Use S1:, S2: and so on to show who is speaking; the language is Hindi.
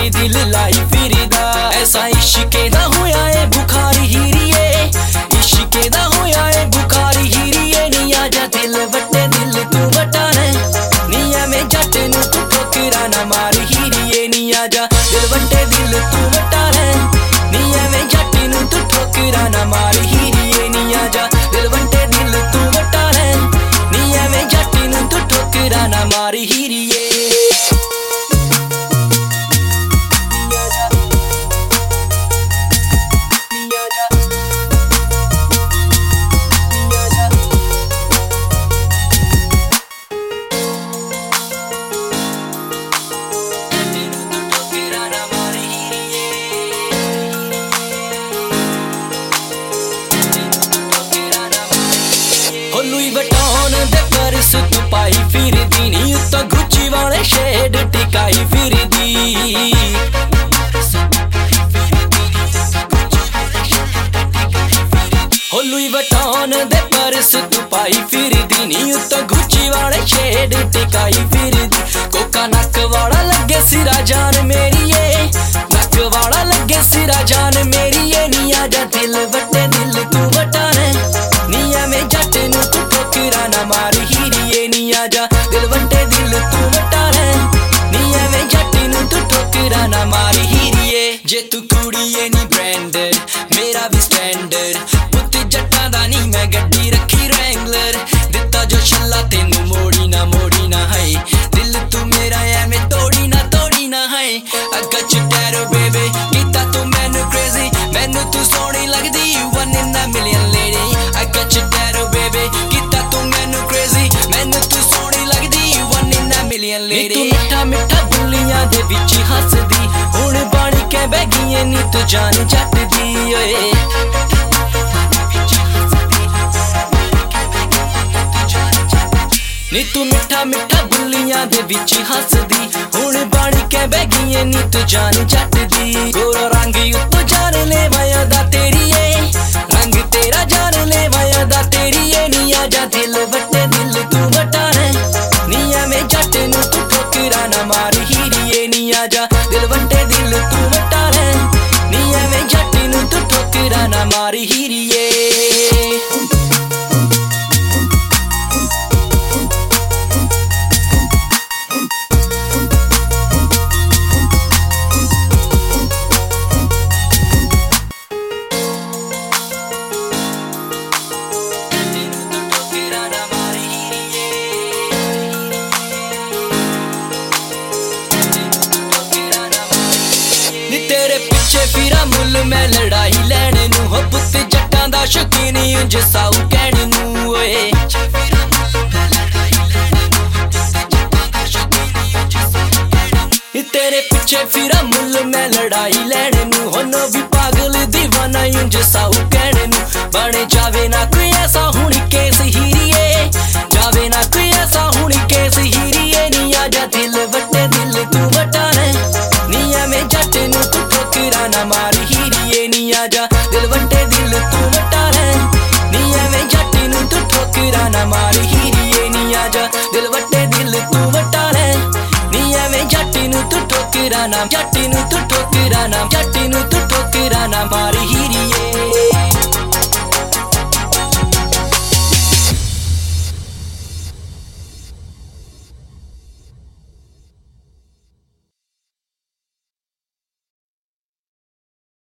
S1: दिल लाई फिरदा। ऐसा इश्के दा होया ए बुखारी हीरिए, इश्के दा होया ए बुखारी हीरिए। नी आजा दिल वटे दिल तू वटा है, नी एवें जट नू तू ठोकरा ना मार हीरिए। नी आजा दिल वटे दिल तू वटा है, नी एवें जट नू तू ठोकरा ना मार हीरिए। नी आजा दिल वटे दिल तू वटा है, नी एवें जट नू तू ठोकरा ना मार हीरिए। लुई वटॉन दे पर्स तू पाई फिरदी, नी उत्तों गुच्ची वाले शेड टिकाई फिरदी। हो लुई वटॉन दे पर्स तू पाई फिरदी, नी उत्तों गुच्ची वाले शेड टिकाई फिरदी। कोका नक वाला लगे सिरा जान मेरी ए, नक वाला लगे सिरा जान मेरी ए। नी आजा दिल वटे दिल तू वटा है, नी एवें जट नू तू ठोकरा ना मार हीरिए। नी आजा दिल वटे दिल तू वटा है, नी एवें जट नू तू ठोकरा ना मार हीरिए। जे तू कुड़ीए नी ब्रांडेड मेरा भी स्टैंडर्ड, पुत जट्टां दा नी मैं गड्डी रखी रैंगलर। दिता जो छल्ला तेनू मोड़ी ना है, दिल तू मेरा एवें तोड़ी ना है। अग्गा च टैरो बेबे कीता तू मैनू क्रेजी, मैनू तू सोहनी लगदी one in a million lady. अग्गा च टैरो बेबे कीता तू मैनू क्रेजी, मैनू तू सोहनी लगदी one in a million lady. तू मिठा मिठा बुलियां दे विच हसदी, हुण बन के बह गई नी तू जान जट दी ओए। नी तू मिठा मिठा बुलियां दे विच हसदी, हुण बन के बह गई नी तू जान जट दी। गोरा रंग उत्तों जान ले वाया दा तेरी ए, रंग तेरा जान ले वाया दा तेरी ए। नी आजा दिल वटे दिल तू वटा है, नी एवें जट नू तू ठोकरा ना मार हीरिए। नी आजा दिल वटे दिल तू वटा है, नी एवें जट नू तू ठोकरा ना मार हीरिए। तेरे पिछे फिरा मुल मैं लड़ाई लैने नू, हो पुत जट्टां दा शौकीन उंज साऊ कहने नू ओए। तेरे पिछे फिरा मुल मैं लड़ाई लैने नू, होनो भी पागल दीवाना उंज साऊ कहने नू। बने जावे ना कोई ऐसा हुण केस हीरिए, जावे ना कोई ऐसा हुण केस हीरिए। नी आजा दिल वटे दिल तू वटा है, नी एवें जट नू तू ठोकरा ना मार हीरिए। नी आजा दिल वटे दिल तू वटा है, नी एवें जट नू तू ठोकरा ना मार हीरिए। नी आजा दिल वटे दिल तू वटा है, नी एवें जट नू तू ठोकरा ना मार।